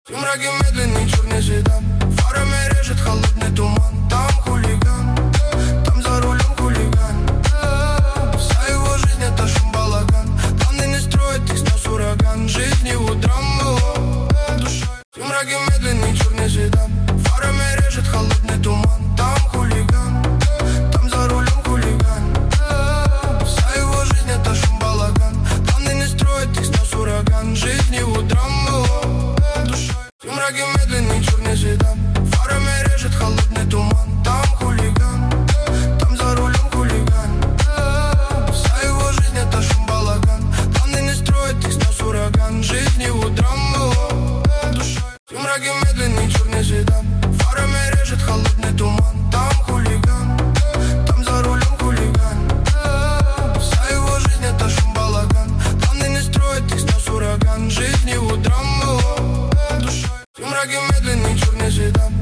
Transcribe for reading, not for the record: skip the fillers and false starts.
В мраке медленный черный седан, фарами режет холодный туман. Там хулиган, там за рулем хулиган. Вся его жизнь это шум балаган. Планы не строит, их снес ураган. Жизнь его драма душой. В мраке медленный черный седан, фарами режет холодный туман. Там хулиган, там за рулем хулиган. Вся его жизнь это шум балаган. Планы не строит, их снес ураган. Жизнь его драма душой. В мраке медленный черный седан, фарами режет холодный туман. Там хулиган, там за рулем хулиган. Вся его жизнь это шум балаган. Планы не строит, их снес ураган. Жизнь его драма душой. В мраке медленный черный седан, фарами режет холодный туман. Там хулиган, там за рулем хулиган. Вся его жизнь это шум балаган. Планы не строит, их снес ураган. Жизнь его драма душой. В мраке медленный черный седан.